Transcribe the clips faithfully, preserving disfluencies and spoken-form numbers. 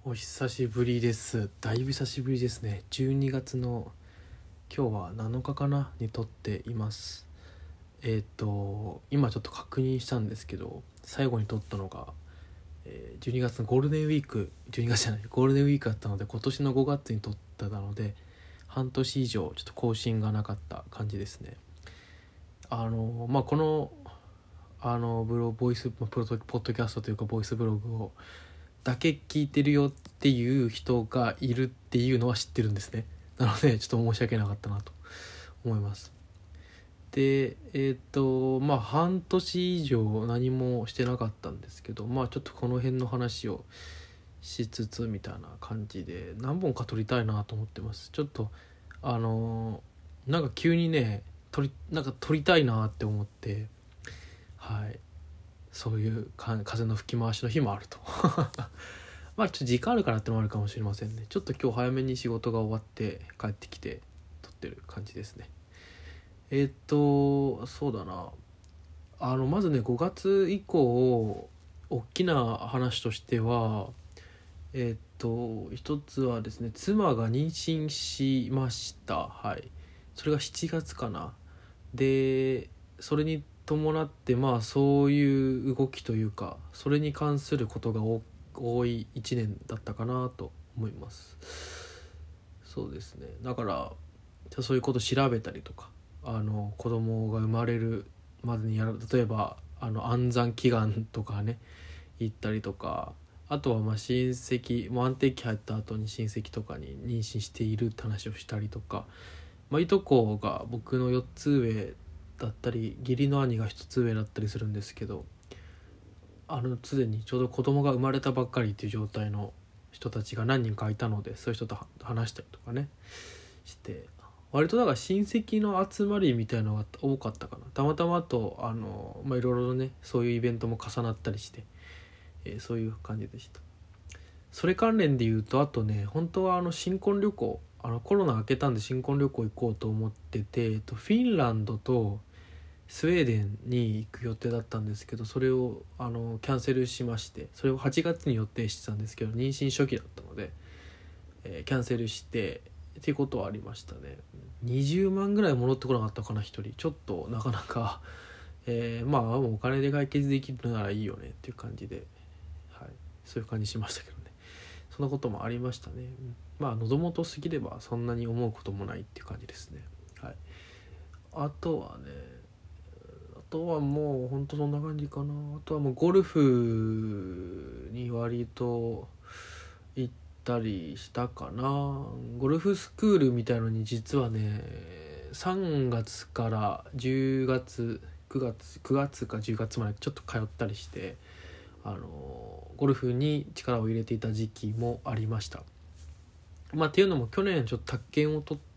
お久しぶりです。だいぶ久しぶりですね。じゅうにがつの今日はなのかかなに撮っています。えっ、と今ちょっと確認したんですけど、最後に撮ったのが、えー、じゅうにがつのゴールデンウィークじゅうにがつじゃないゴールデンウィークだったので、今年のごがつに撮ったので半年以上ちょっと更新がなかった感じですね。あのまあこのあのブロボイスプロトポッドキャストというかボイスブログをだけ聞いてるよっていう人がいるっていうのは知ってるんですね。なのでちょっと申し訳なかったなと思います。でえっ、とまあ半年以上何もしてなかったんですけど、まあちょっとこの辺の話をしつつみたいな感じで何本か撮りたいなと思ってます。ちょっとあのなんか急にね撮りなんか撮りたいなって思って、はいそういうか風の吹き回しの日もあるとまあちょっと時間あるからってのもあるかもしれませんね。ちょっと今日早めに仕事が終わって帰ってきて撮ってる感じですね。えー、っとそうだなあのまずねごがつ以降大きな話としてはえー、っと一つはですね、妻が妊娠しました。はい、それがしちがつかな。でそれに伴ってまあそういう動きというか、それに関することが多いいちねんだったかなと思います。そうですね、だからそういうこと調べたりとか、あの子供が生まれるまでにやる、例えばあの安産祈願とかね行ったりとか、あとはまあ親戚もう安定期入った後に親戚とかに妊娠しているって話をしたりとか、まあ、いとこが僕のよっつ上だったり義理の兄がひとつ上だったりするんですけど、あのすでにちょうど子供が生まれたばっかりっていう状態の人たちが何人かいたので、そういう人と話したりとかねして割とだから親戚の集まりみたいなのが多かったかな。たまたまとあのまあいろいろねそういうイベントも重なったりして、えー、そういう感じでした。それ関連で言うと、あとね本当はあの新婚旅行、あのコロナ明けたんで新婚旅行行こうと思ってて、フィンランドとスウェーデンに行く予定だったんですけど、それをあのキャンセルしまして、それをはちがつに予定してたんですけど妊娠初期だったので、えー、キャンセルしてっていうことはありましたね。にじゅうまんぐらい戻ってこなかったかなひとり。ちょっとなかなか、えー、まあもうお金で解決できるならいいよねっていう感じで、はい、そういう感じしましたけどね。そんなこともありましたね。まあ喉元過ぎればそんなに思うこともないっていう感じですね。はい、あとはねあとはもうほんとそんな感じかな。あとはもうゴルフに割と行ったりしたかな。ゴルフスクールみたいのに実はねさんがつからじゅうがつくがつくがつかじゅうがつまでちょっと通ったりして、あのゴルフに力を入れていた時期もありました。まあっていうのも去年ちょっと宅建を取って、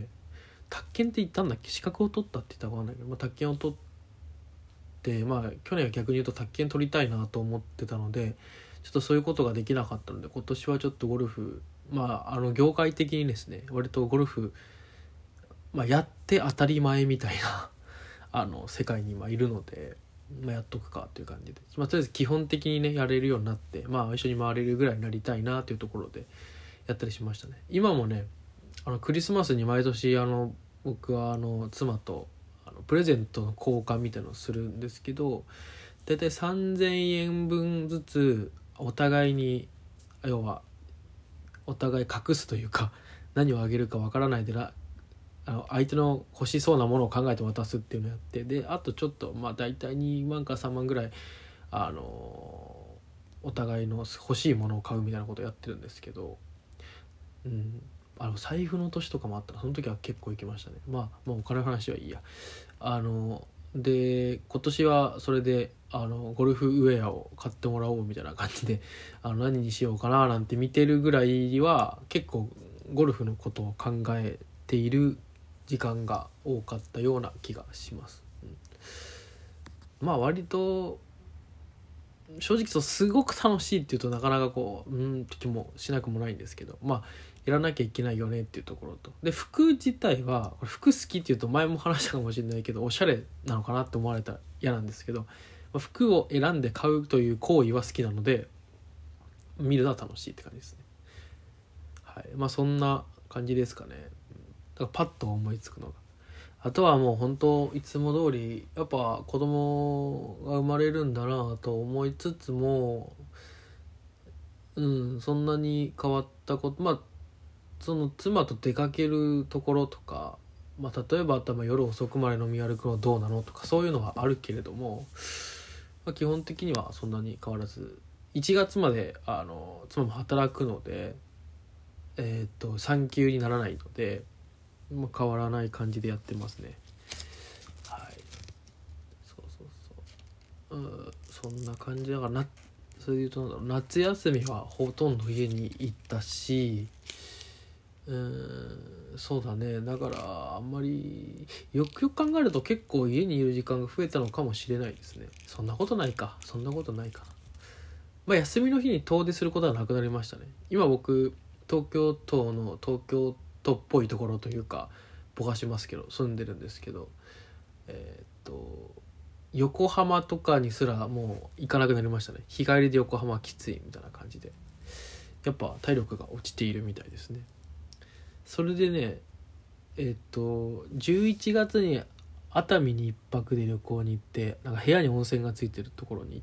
宅建って言ったんだっけ、資格を取ったって言ったら分かんないけど、まあ、宅建を取ってまあ去年は逆に言うと宅建取りたいなと思ってたので、ちょっとそういうことができなかったので、今年はちょっとゴルフまああの業界的にですね割とゴルフ、まあ、やって当たり前みたいなあの世界に今いるので、まあ、やっとくかという感じで、まあ、とりあえず基本的にねやれるようになって、まあ一緒に回れるぐらいになりたいなというところでやったりしましたね。今もねあのクリスマスに毎年あの僕はあの妻とあのプレゼントの交換みたいなのをするんですけど、だいたいさんぜんえんぶんずつお互いに、要はお互い隠すというか、何をあげるかわからないでらあの相手の欲しそうなものを考えて渡すっていうのをやって、であとちょっとまあ大体にまんかさんまんぐらいあのお互いの欲しいものを買うみたいなことをやってるんですけど、うん、あの財布の年とかもあったらその時は結構行きましたね。まあまあお金の話はいいや。あので今年はそれであのゴルフウェアを買ってもらおうみたいな感じで、あの何にしようかななんて見てるぐらいは結構ゴルフのことを考えている時間が多かったような気がします。うん、まあ割と正直そうすごく楽しいっていうとなかなかこううんって気もしなくもないんですけど、まあやらなきゃいけないよねっていうところと、で服自体はこれ服好きっていうと前も話したかもしれないけどおしゃれなのかなって思われたら嫌なんですけど、服を選んで買うという行為は好きなので、 見るのは楽しいって感じですね。はい、まあそんな感じですかね。だからパッと思いつくのが、あとはもう本当いつも通りやっぱ子供が生まれるんだなと思いつつも、うんそんなに変わったこと、まあその妻と出かけるところとか、まあ、例えば頭夜遅くまで飲み歩くのはどうなのとかそういうのはあるけれども、まあ、基本的にはそんなに変わらずいちがつまであの妻も働くので、えー、っと産休にならないので、まあ、変わらない感じでやってますね。はい、そうそうそう、うん、そんな感じだからな。それで言うとなんだろう、夏休みはほとんど家に行ったし、うーんそうだね、だからあんまりよくよく考えると結構家にいる時間が増えたのかもしれないですね。そんなことないかそんなことないかな。まあ休みの日に遠出することはなくなりましたね。今僕東京都の東京都っぽいところというかぼかしますけど住んでるんですけど、えー、っと横浜とかにすらもう行かなくなりましたね。日帰りで横浜はきついみたいな感じで、やっぱ体力が落ちているみたいですね。それでね、えっとじゅういちがつに熱海に一泊で旅行に行って、なんか部屋に温泉がついてるところに行って、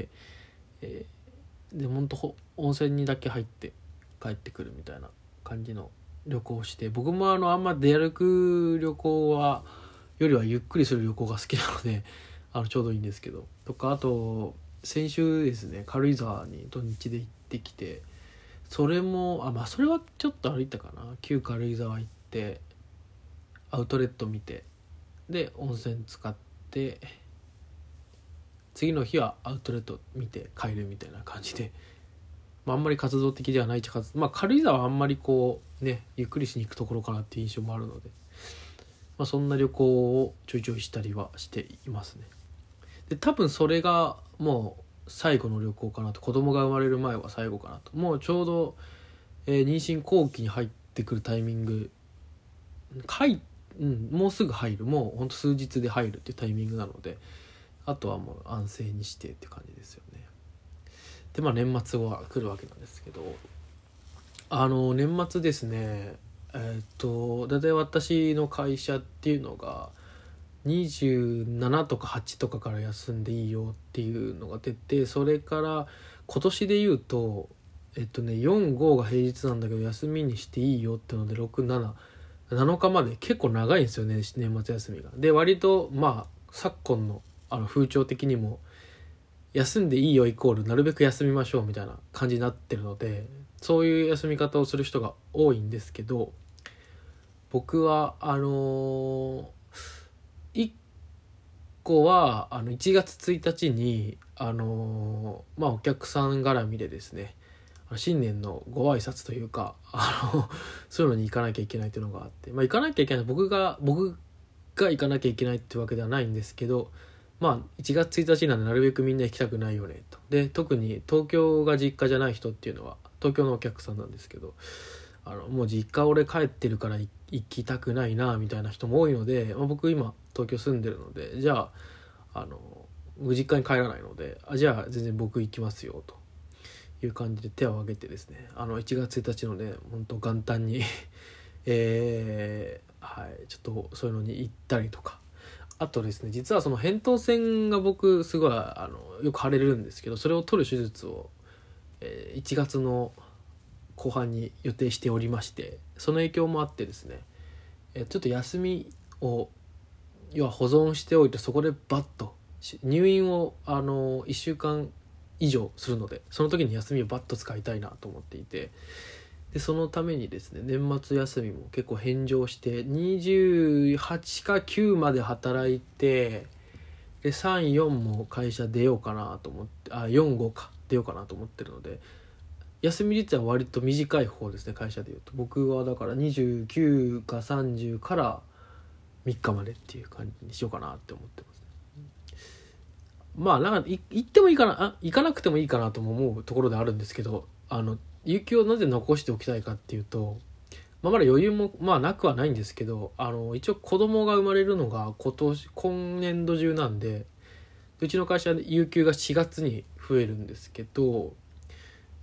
えー、でほんと温泉にだけ入って帰ってくるみたいな感じの旅行をして、僕もあのあんま出歩く旅行はよりはゆっくりする旅行が好きなのであのちょうどいいんですけど、とかあと先週ですね軽井沢に土日で行ってきて、それもあまあそれはちょっと歩いたかな。旧軽井沢行ってアウトレット見てで温泉使って次の日はアウトレット見て帰るみたいな感じで、まあ、あんまり活動的ではないっちゃ活動、まあ軽井沢はあんまりこうねゆっくりしに行くところかなっていう印象もあるので、まあ、そんな旅行をちょいちょいしたりはしていますね。で多分それがもう最後の旅行かなと。子供が生まれる前は最後かなと。もうちょうど、えー、妊娠後期に入ってくるタイミングかい、うん、もうすぐ入る、もうほんと数日で入るっていうタイミングなので、あとはもう安静にしてって感じですよね。でまあ年末は来るわけなんですけど、あの年末ですね、えー、っとだいたい私の会社っていうのがにじゅうななとかはちとかから休んでいいよっていうのが出て、それから今年で言うとえっとねよん、ごが平日なんだけど休みにしていいよってのでろく、なな、なのかまで結構長いんですよね年末休みが。で割とまあ昨今のあの風潮的にも休んでいいよイコールなるべく休みましょうみたいな感じになってるので、そういう休み方をする人が多いんですけど、僕はあのーいっこはあのいちがつついたちにあのーまあお客さん絡みでですね、新年のご挨拶というかあのそういうのに行かなきゃいけないというのがあって、まあ行かなきゃいけない、僕が僕が行かなきゃいけないってわけではないんですけど、まあいちがつついたちなんでなるべくみんな行きたくないよねと。で特に東京が実家じゃない人っていうのは東京のお客さんなんですけど、あのもう実家俺帰ってるから行きたくないなみたいな人も多いので、まあ、僕今東京住んでるので、じゃああの実家に帰らないので、あじゃあ全然僕行きますよという感じで手を挙げてですね、あのいちがつついたちのね本当元旦にえー、はいちょっとそういうのに行ったりとか、あとですね実はその扁桃腺が僕すごいあのよく腫れるんですけど、それを取る手術を、えー、いちがつの後半に予定しておりまして、その影響もあってですね、えー、ちょっと休みを要は保存しておいてそこでバッと入院をあのいっしゅうかん以上するので、その時に休みをバッと使いたいなと思っていて、でそのためにですね年末休みも結構返上してにじゅうはちかきゅうまで働いて、でさん、よんも会社出ようかなと思って、あよん、ごか出ようかなと思ってるので、休み自体は割と短い方ですね。会社でいうと僕はだからにじゅうきゅうかさんじゅうからみっかまでっていう感じにしようかなって思ってますね。まあなんか行ってもいいかな、あ行かなくてもいいかなとも思うところであるんですけど、あの有給をなぜ残しておきたいかっていうと、まあ、まだ余裕もまあなくはないんですけど、あの一応子供が生まれるのが今年今年度中なんで、うちの会社で有給がしがつに増えるんですけど、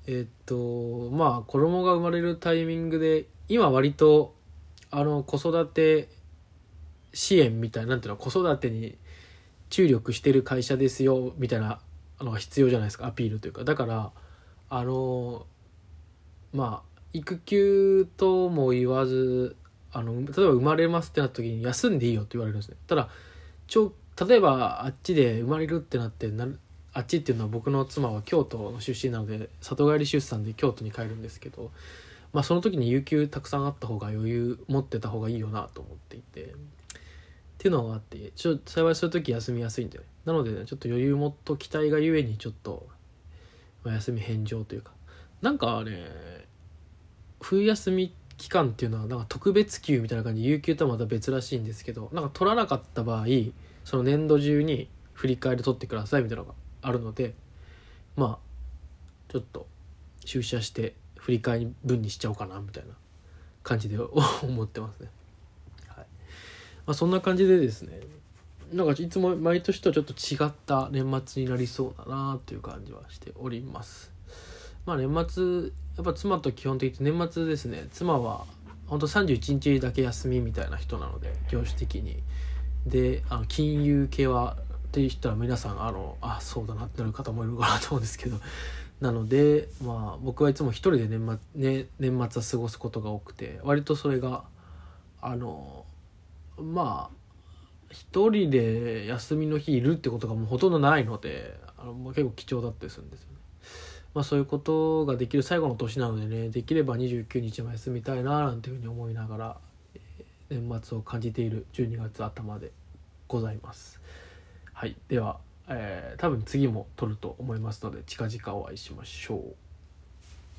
えっとまあ子供が生まれるタイミングで今割とあの子育て支援みたいな、なんていうの、子育てに注力してる会社ですよみたいなのが必要じゃないですか、アピールというか。だからあのまあ育休とも言わず、あの例えば生まれますってなった時に休んでいいよって言われるんですね。ただちょ例えばあっちで生まれるってなってなあっちっていうのは僕の妻は京都の出身なので里帰り出産で京都に帰るんですけど、まあその時に有給たくさんあった方が余裕持ってた方がいいよなと思っていて、っていうのがあって、ちょ幸いそういう時休みやすいんで、ね、なので、ね、ちょっと余裕持っときたいがゆえにちょっと、まあ、休み返上というか、なんかね冬休み期間っていうのはなんか特別給みたいな感じで有給とはまた別らしいんですけど、なんか取らなかった場合その年度中に振り返り取ってくださいみたいなのがあるので、まあちょっと出社して振り返り分にしちゃおうかなみたいな感じで思ってますね。はい、まあ、そんな感じでですね、なんかいつも毎年とちょっと違った年末になりそうだなっていう感じはしております。まあ年末やっぱ妻と基本的に年末ですね、妻は本当さんじゅういちにちだけ休みみたいな人なので、業種的にで、あの金融系はっていう人は皆さんあのあそうだなってなる方もいるかなと思うんですけど、なのでまあ僕はいつも一人で年末、ね、年末は過ごすことが多くて、割とそれがあのまあ一人で休みの日いるってことがもうほとんどないので、あのもう結構貴重だったりするんですよね。まあそういうことができる最後の年なのでね、できればにじゅうくにちも休みたいななんていうふうに思いながら、えー年末を感じているじゅうにがつ頭でございます。はい、では、えー多分次も撮ると思いますので近々お会いしましょう。